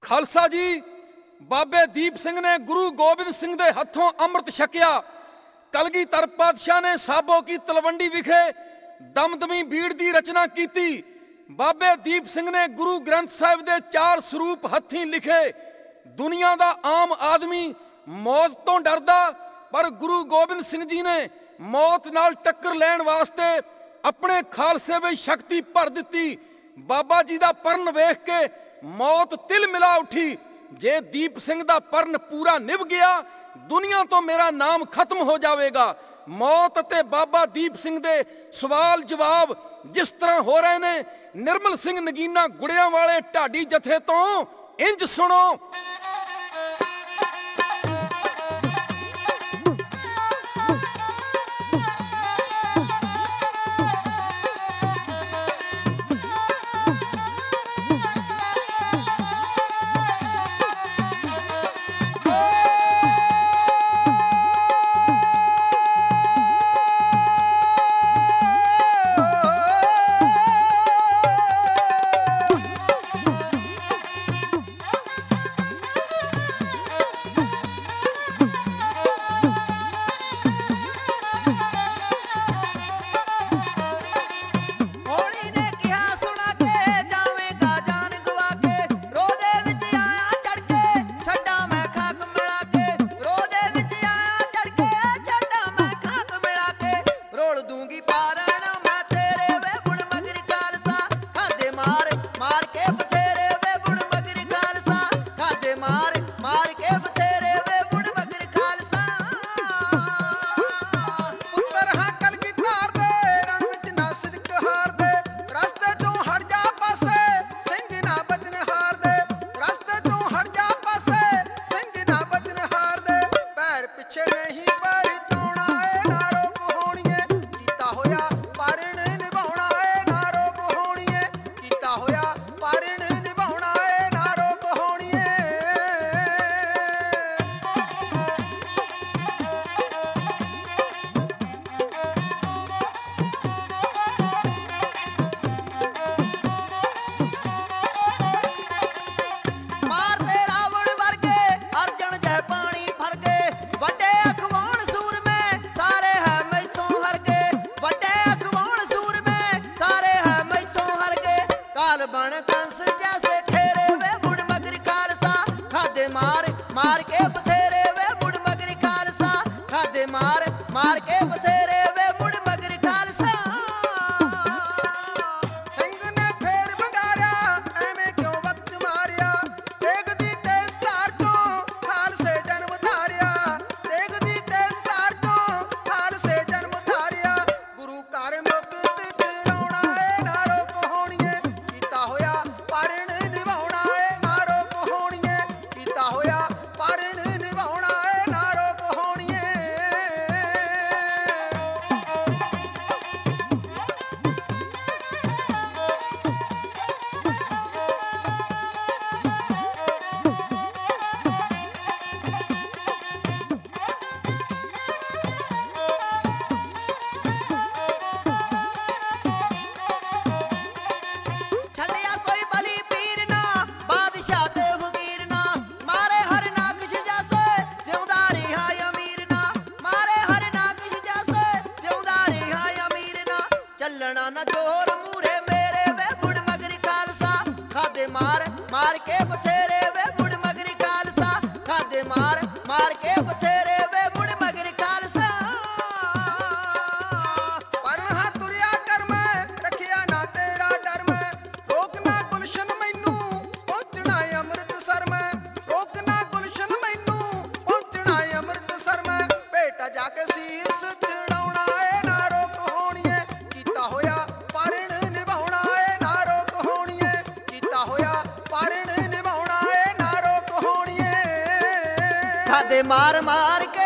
ਖਾਲਸਾ ਜੀ, ਬਾਬੇ ਦੀਪ ਸਿੰਘ ਨੇ ਗੁਰੂ ਗੋਬਿੰਦ ਸਿੰਘ ਦੇ ਹੱਥੋਂ ਅੰਮ੍ਰਿਤ ਛਕਿਆ। ਕਲਗੀਧਰ ਪਾਤਸ਼ਾਹ ਨੇ ਸਾਬੋ ਕੀ ਤਲਵੰਡੀ ਵਿਖੇ ਦਮਦਮੀ ਬੀੜ ਦੀ ਰਚਨਾ ਕੀਤੀ। ਬਾਬੇ ਦੀਪ ਸਿੰਘ ਨੇ ਗੁਰੂ ਗ੍ਰੰਥ ਸਾਹਿਬ ਦੇ 4 ਸਰੂਪ ਹੱਥੀਂ ਲਿਖੇ। ਦੁਨੀਆ ਦਾ ਆਮ ਆਦਮੀ ਮੌਤ ਤੋਂ ਡਰਦਾ, ਪਰ ਗੁਰੂ ਗੋਬਿੰਦ ਸਿੰਘ ਜੀ ਨੇ ਮੌਤ ਨਾਲ ਟੱਕਰ ਲੈਣ ਵਾਸਤੇ ਆਪਣੇ ਖਾਲਸੇ ਵਿੱਚ ਸ਼ਕਤੀ ਭਰ ਦਿੱਤੀ। ਬਾਬਾ ਜੀ ਦਾ ਪਰਨ ਵੇਖ ਕੇ ਮੌਤ ਤਿਲ ਮਿਲਾ ਉੱਠੀ। ਜੇ ਦੀਪ ਸਿੰਘ ਦਾ ਪਰਨ ਪੂਰਾ ਨਿਭ ਗਿਆ, ਦੁਨੀਆ ਤੋਂ ਮੇਰਾ ਨਾਮ ਖਤਮ ਹੋ ਜਾਵੇਗਾ। ਮੌਤ ਅਤੇ ਬਾਬਾ ਦੀਪ ਸਿੰਘ ਦੇ ਸਵਾਲ ਜਵਾਬ ਜਿਸ ਤਰ੍ਹਾਂ ਹੋ ਰਹੇ ਨੇ, ਨਿਰਮਲ ਸਿੰਘ ਨਗੀਨਾ ਗੁੜਿਆਂ ਵਾਲੇ ਢਾਡੀ ਜਥੇ ਤੋਂ ਇੰਜ ਸੁਣੋ। ਮਾਰ ਮਾਰ ਕੇ